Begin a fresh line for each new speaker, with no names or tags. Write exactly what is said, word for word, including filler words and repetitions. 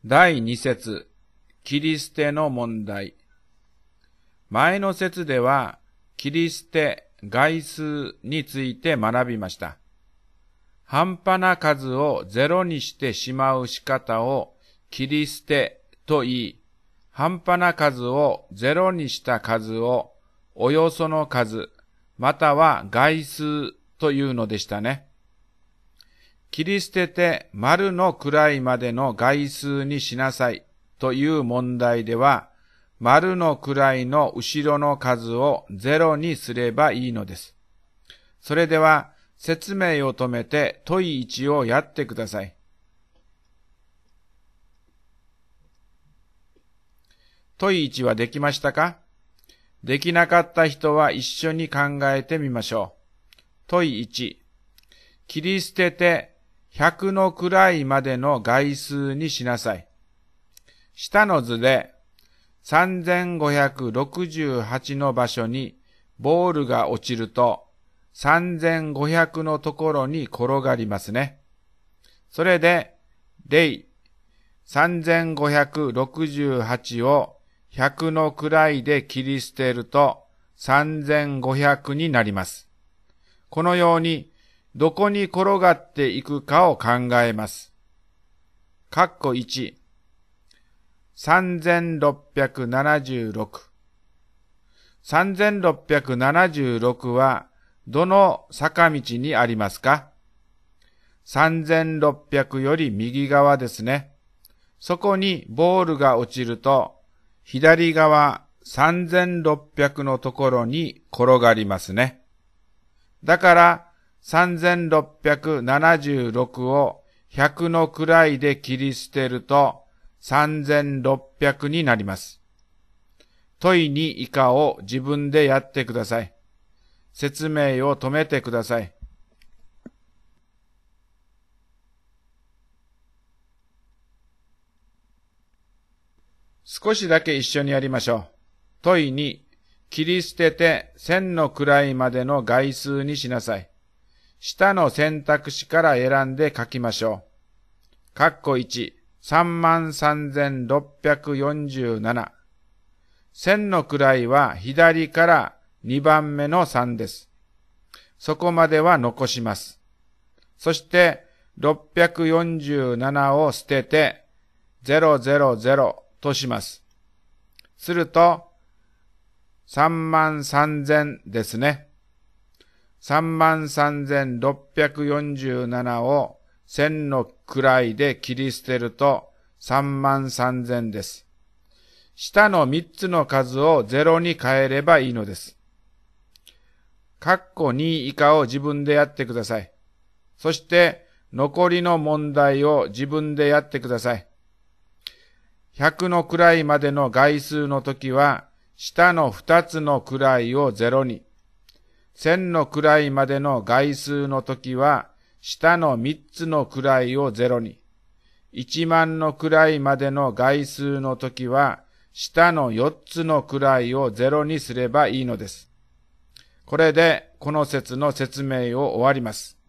だいに節、切り捨ての問題。前の節では、切り捨て、概数について学びました。半端な数をゼロにしてしまう仕方を切り捨てと言い、半端な数をゼロにした数をおよその数、または概数というのでしたね。切り捨てて丸の位までの概数にしなさいという問題では、丸の位の後ろの数をゼロにすればいいのです。それでは説明を止めて問いいちをやってください。問いいちはできましたか？できなかった人は一緒に考えてみましょう。問いいち、切り捨ててひゃくの位までの概数にしなさい。下の図でさんぜんごひゃくろくじゅうはちの場所にボールが落ちるとさんぜんごひゃくのところに転がりますね。それで例さんぜんごひゃくろくじゅうはちをひゃくの位で切り捨てるとさんぜんごひゃくになります。このようにどこに転がっていくかを考えます。括弧いち、さんぜんろっぴゃくななじゅうろく。さんぜんろっぴゃくななじゅうろくはどの坂道にありますか？さんぜんろっぴゃくより右側ですね。そこにボールが落ちると、左側さんぜんろっぴゃくのところに転がりますね。だからさんぜんろっぴゃくななじゅうろくをひゃくの位で切り捨てるとさんぜんろっぴゃくになります。問いに以下を自分でやってください。説明を止めてください。少しだけ一緒にやりましょう。問いに、切り捨ててせんの位までの概数にしなさい。下の選択肢から選んで書きましょう。括弧いち、さんまんさんぜんろっぴゃくよんじゅうなな。せんの位は左からにばんめのさんです。そこまでは残します。そしてろっぴゃくよんじゅうななを捨ててゼロゼロゼロとします。するとさんまんさんぜんですね。さんまんさんぜんろっぴゃくよんじゅうななをせんの位で切り捨てるとさんまんさんぜんです。下のみっつの数をゼロに変えればいいのです。括弧に以下を自分でやってください。そして残りの問題を自分でやってください。ひゃくの位までの概数のときは下のふたつの位をゼロに、せんの位までの概数のときは下のみっつの位をゼロに、いちまんの位までの概数のときは下のよっつの位をゼロにすればいいのです。これでこの節の説明を終わります。